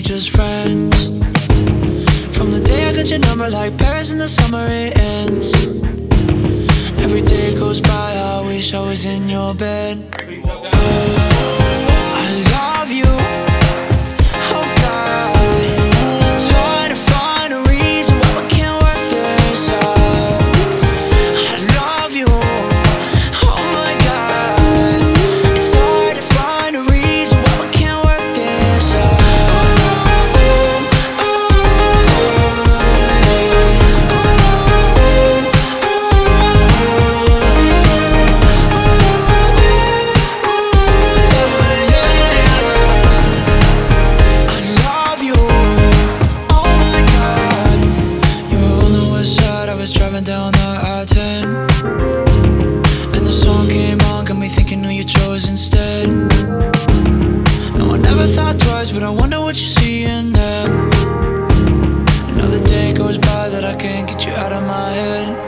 just friends. From the day I got your number, like Paris in the summer, it ends. Every day goes by, I wish I was in your bed. I love you, oh God. Trying to find a reason why we can't work this out. I love you, oh my God. It's hard to find a reason why we can't work this out. Driving down the I-10, and the song came on, got me thinking who you chose instead. No, I never thought twice, but I wonder what you see in them. Another day goes by that I can't get you out of my head.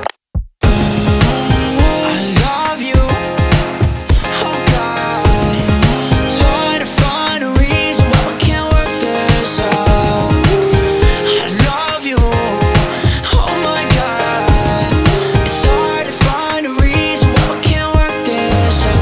I love you, oh God. Trying to find a reason why we can't work this out. I love you, oh my God. It's hard to find a reason why we can't work this out.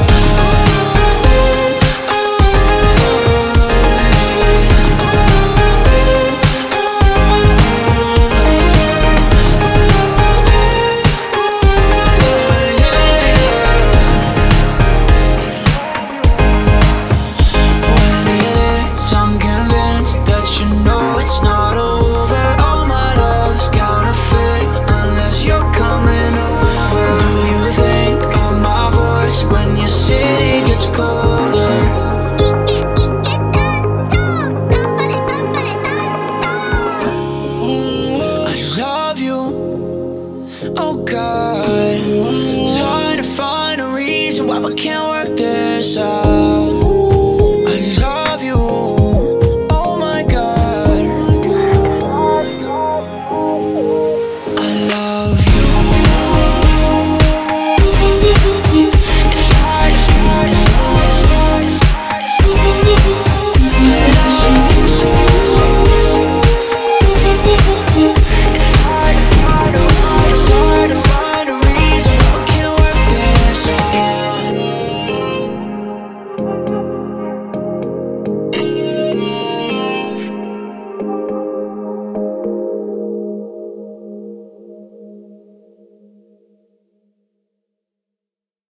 When it ends, I'm convinced that you know it's not over. All my love's counterfeit unless you're coming over. Do you think of my voice when your city gets colder? I love you, oh God. Trying to find a reason why we can't work this out.